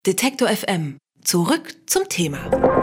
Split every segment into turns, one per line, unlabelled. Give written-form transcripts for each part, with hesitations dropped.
Detektor FM. Zurück zum Thema.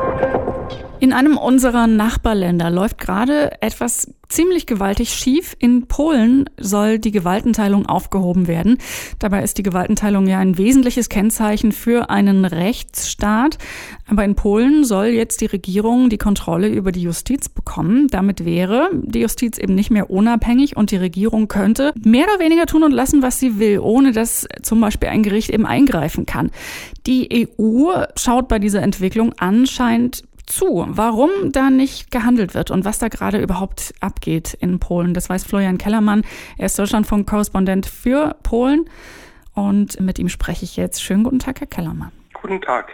In einem unserer Nachbarländer läuft gerade etwas ziemlich gewaltig schief. In Polen soll die Gewaltenteilung aufgehoben werden. Dabei ist die Gewaltenteilung ja ein wesentliches Kennzeichen für einen Rechtsstaat. Aber in Polen soll jetzt die Regierung die Kontrolle über die Justiz bekommen. Damit wäre die Justiz eben nicht mehr unabhängig und die Regierung könnte mehr oder weniger tun und lassen, was sie will, ohne dass zum Beispiel ein Gericht eben eingreifen kann. Die EU schaut bei dieser Entwicklung anscheinend zu, warum da nicht gehandelt wird und was da gerade überhaupt abgeht in Polen. Das weiß Florian Kellermann. Er ist Deutschlandfunk-Korrespondent für Polen und mit ihm spreche ich jetzt. Schönen guten Tag, Herr Kellermann.
Guten Tag.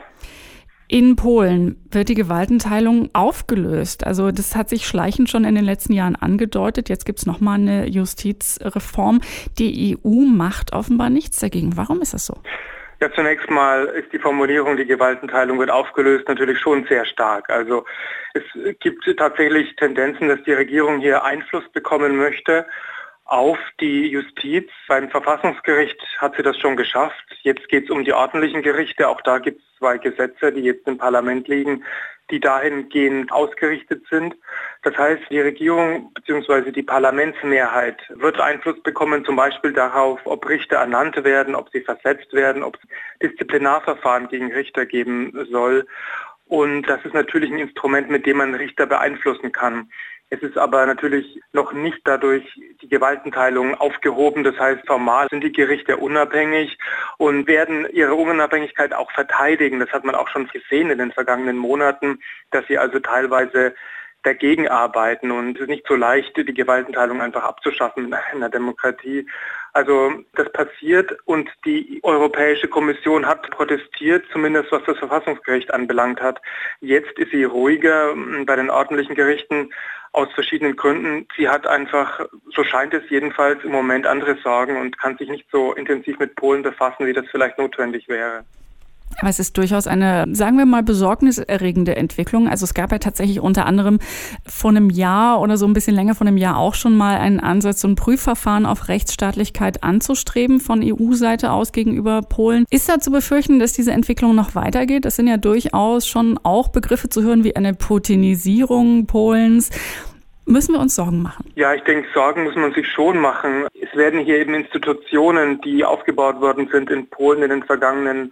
In Polen wird die Gewaltenteilung aufgelöst. Also das hat sich schleichend schon in den letzten Jahren angedeutet. Jetzt gibt es nochmal eine Justizreform. Die EU macht offenbar nichts dagegen. Warum ist das so?
Ja, zunächst mal ist die Formulierung, die Gewaltenteilung wird aufgelöst, natürlich schon sehr stark. Also es gibt tatsächlich Tendenzen, dass die Regierung hier Einfluss bekommen möchte auf die Justiz. Beim Verfassungsgericht hat sie das schon geschafft. Jetzt geht es um die ordentlichen Gerichte. Auch da gibt es 2 Gesetze, die jetzt im Parlament liegen, die dahingehend ausgerichtet sind. Das heißt, die Regierung bzw. die Parlamentsmehrheit wird Einfluss bekommen, zum Beispiel darauf, ob Richter ernannt werden, ob sie versetzt werden, ob es Disziplinarverfahren gegen Richter geben soll. Und das ist natürlich ein Instrument, mit dem man Richter beeinflussen kann. Es ist aber natürlich noch nicht dadurch die Gewaltenteilung aufgehoben. Das heißt, formal sind die Gerichte unabhängig und werden ihre Unabhängigkeit auch verteidigen. Das hat man auch schon gesehen in den vergangenen Monaten, dass sie also teilweise dagegen arbeiten. Und es ist nicht so leicht, die Gewaltenteilung einfach abzuschaffen in einer Demokratie. Also das passiert und die Europäische Kommission hat protestiert, zumindest was das Verfassungsgericht anbelangt hat. Jetzt ist sie ruhiger bei den ordentlichen Gerichten aus verschiedenen Gründen. Sie hat einfach, so scheint es jedenfalls im Moment, andere Sorgen und kann sich nicht so intensiv mit Polen befassen, wie das vielleicht notwendig wäre.
Aber es ist durchaus eine, sagen wir mal, besorgniserregende Entwicklung. Also es gab ja tatsächlich unter anderem vor einem Jahr oder so ein bisschen länger vor einem Jahr auch schon mal einen Ansatz, so ein Prüfverfahren auf Rechtsstaatlichkeit anzustreben von EU-Seite aus gegenüber Polen. Ist da zu befürchten, dass diese Entwicklung noch weitergeht? Es sind ja durchaus schon auch Begriffe zu hören wie eine Putinisierung Polens. Müssen wir uns Sorgen machen?
Ja, ich denke, Sorgen muss man sich schon machen. Es werden hier eben Institutionen, die aufgebaut worden sind in Polen in den vergangenen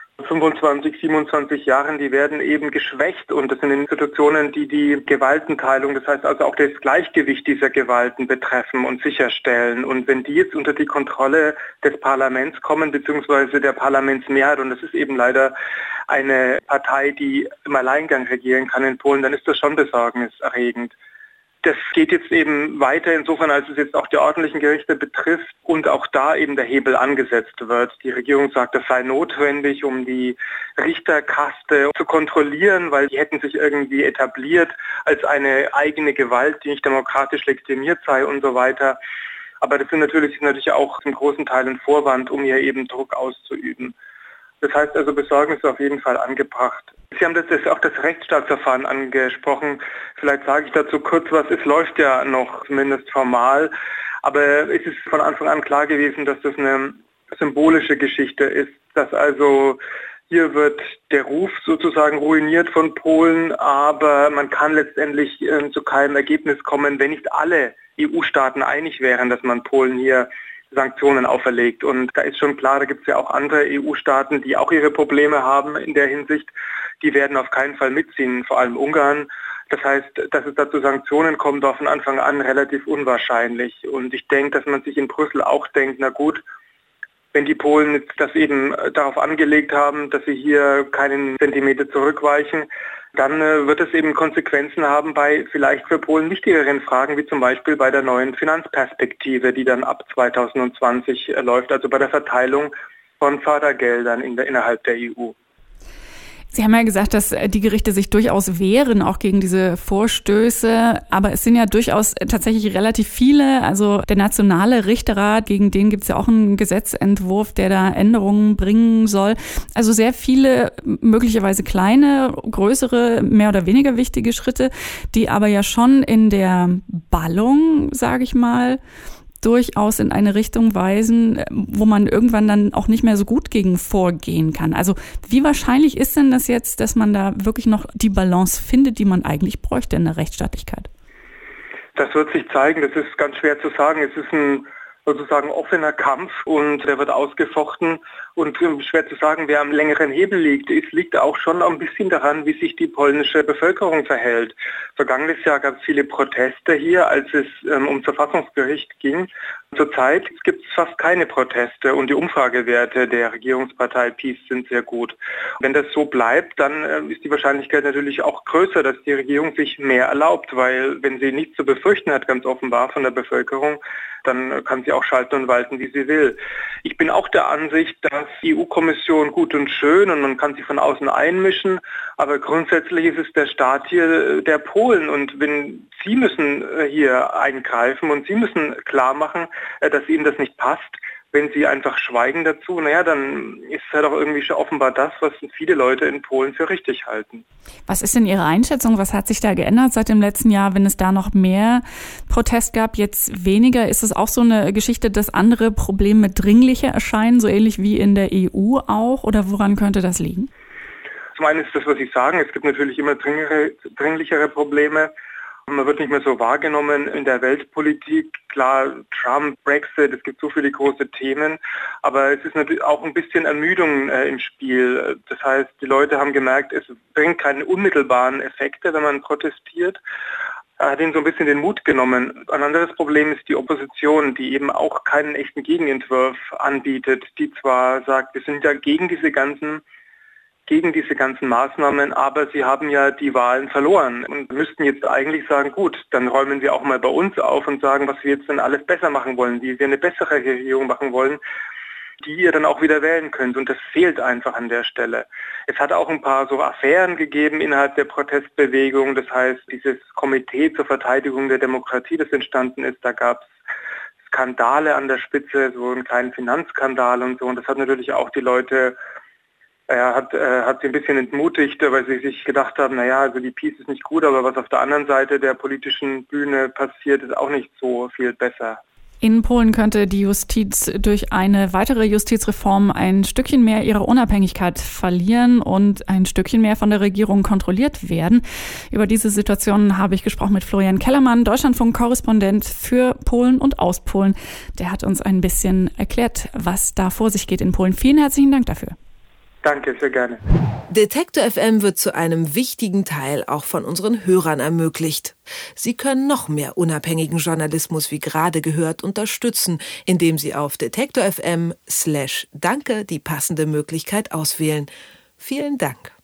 25, 27 Jahren, die werden eben geschwächt und das sind Institutionen, die die Gewaltenteilung, das heißt also auch das Gleichgewicht dieser Gewalten betreffen und sicherstellen. Und wenn die jetzt unter die Kontrolle des Parlaments kommen, beziehungsweise der Parlamentsmehrheit, und das ist eben leider eine Partei, die im Alleingang regieren kann in Polen, dann ist das schon besorgniserregend. Das geht jetzt eben weiter insofern, als es jetzt auch die ordentlichen Gerichte betrifft und auch da eben der Hebel angesetzt wird. Die Regierung sagt, das sei notwendig, um die Richterkaste zu kontrollieren, weil die hätten sich irgendwie etabliert als eine eigene Gewalt, die nicht demokratisch legitimiert sei und so weiter. Aber das ist natürlich auch zum großen Teil ein Vorwand, um hier eben Druck auszuüben. Das heißt also, Besorgnis ist auf jeden Fall angebracht. Sie haben auch das Rechtsstaatsverfahren angesprochen. Vielleicht sage ich dazu kurz was. Es läuft ja noch, zumindest formal. Aber es ist von Anfang an klar gewesen, dass das eine symbolische Geschichte ist. Dass also hier wird der Ruf sozusagen ruiniert von Polen, aber man kann letztendlich zu keinem Ergebnis kommen, wenn nicht alle EU-Staaten einig wären, dass man Polen hier Sanktionen auferlegt. Und da ist schon klar, da gibt es ja auch andere EU-Staaten, die auch ihre Probleme haben in der Hinsicht. Die werden auf keinen Fall mitziehen, vor allem Ungarn. Das heißt, dass es da zu Sanktionen kommt, war von Anfang an relativ unwahrscheinlich. Und ich denke, dass man sich in Brüssel auch denkt, na gut, wenn die Polen jetzt das eben darauf angelegt haben, dass sie hier keinen Zentimeter zurückweichen, dann wird es eben Konsequenzen haben bei vielleicht für Polen wichtigeren Fragen, wie zum Beispiel bei der neuen Finanzperspektive, die dann ab 2020 läuft, also bei der Verteilung von Fördergeldern innerhalb der EU.
Sie haben ja gesagt, dass die Gerichte sich durchaus wehren, auch gegen diese Vorstöße. Aber es sind ja durchaus tatsächlich relativ viele. Also der Nationale Richterrat, gegen den gibt es ja auch einen Gesetzentwurf, der da Änderungen bringen soll. Also sehr viele, möglicherweise kleine, größere, mehr oder weniger wichtige Schritte, die aber ja schon in der Ballung, sage ich mal, durchaus in eine Richtung weisen, wo man irgendwann dann auch nicht mehr so gut gegen vorgehen kann. Also wie wahrscheinlich ist denn das jetzt, dass man da wirklich noch die Balance findet, die man eigentlich bräuchte in der Rechtsstaatlichkeit?
Das wird sich zeigen, das ist ganz schwer zu sagen. Es ist ein sozusagen offener Kampf und der wird ausgefochten und schwer zu sagen, wer am längeren Hebel liegt. Es liegt auch schon ein bisschen daran, wie sich die polnische Bevölkerung verhält. Vergangenes Jahr gab es viele Proteste hier, als es ums Verfassungsgericht ging. Zurzeit gibt es fast keine Proteste und die Umfragewerte der Regierungspartei PiS sind sehr gut. Wenn das so bleibt, dann ist die Wahrscheinlichkeit natürlich auch größer, dass die Regierung sich mehr erlaubt, weil wenn sie nichts zu befürchten hat, ganz offenbar von der Bevölkerung, dann kann sie auch schalten und walten, wie sie will. Ich bin auch der Ansicht, dass die EU-Kommission gut und schön und man kann sie von außen einmischen, aber grundsätzlich ist es der Staat hier der Polen und wenn sie müssen hier eingreifen und sie müssen klar machen, dass ihnen das nicht passt, wenn sie einfach schweigen dazu, dann ist es halt auch irgendwie schon offenbar das, was viele Leute in Polen für richtig halten.
Was ist denn Ihre Einschätzung? Was hat sich da geändert seit dem letzten Jahr, wenn es da noch mehr Protest gab, jetzt weniger? Ist es auch so eine Geschichte, dass andere Probleme dringlicher erscheinen, so ähnlich wie in der EU auch? Oder woran könnte das liegen?
Zum einen ist das, was Sie sagen, es gibt natürlich immer dringlichere Probleme. Man wird nicht mehr so wahrgenommen in der Weltpolitik. Klar, Trump, Brexit, es gibt so viele große Themen, aber es ist natürlich auch ein bisschen Ermüdung im Spiel. Das heißt, die Leute haben gemerkt, es bringt keine unmittelbaren Effekte, wenn man protestiert. Hat ihnen so ein bisschen den Mut genommen. Ein anderes Problem ist die Opposition, die eben auch keinen echten Gegenentwurf anbietet, die zwar sagt, wir sind ja gegen diese ganzen Maßnahmen, aber sie haben ja die Wahlen verloren und müssten jetzt eigentlich sagen, gut, dann räumen wir auch mal bei uns auf und sagen, was wir jetzt denn alles besser machen wollen, wie wir eine bessere Regierung machen wollen, die ihr dann auch wieder wählen könnt. Und das fehlt einfach an der Stelle. Es hat auch ein paar so Affären gegeben innerhalb der Protestbewegung. Das heißt, dieses Komitee zur Verteidigung der Demokratie, das entstanden ist, da gab es Skandale an der Spitze, so einen kleinen Finanzskandal und so. Und das hat natürlich auch die Leute hat sie ein bisschen entmutigt, weil sie sich gedacht haben, also die PiS ist nicht gut, aber was auf der anderen Seite der politischen Bühne passiert, ist auch nicht so viel besser.
In Polen könnte die Justiz durch eine weitere Justizreform ein Stückchen mehr ihre Unabhängigkeit verlieren und ein Stückchen mehr von der Regierung kontrolliert werden. Über diese Situation habe ich gesprochen mit Florian Kellermann, Deutschlandfunk-Korrespondent für Polen und aus Polen. Der hat uns ein bisschen erklärt, was da vor sich geht in Polen. Vielen herzlichen Dank dafür.
Danke, sehr gerne.
Detektor FM wird zu einem wichtigen Teil auch von unseren Hörern ermöglicht. Sie können noch mehr unabhängigen Journalismus, wie gerade gehört, unterstützen, indem Sie auf detektor.fm/danke die passende Möglichkeit auswählen. Vielen Dank.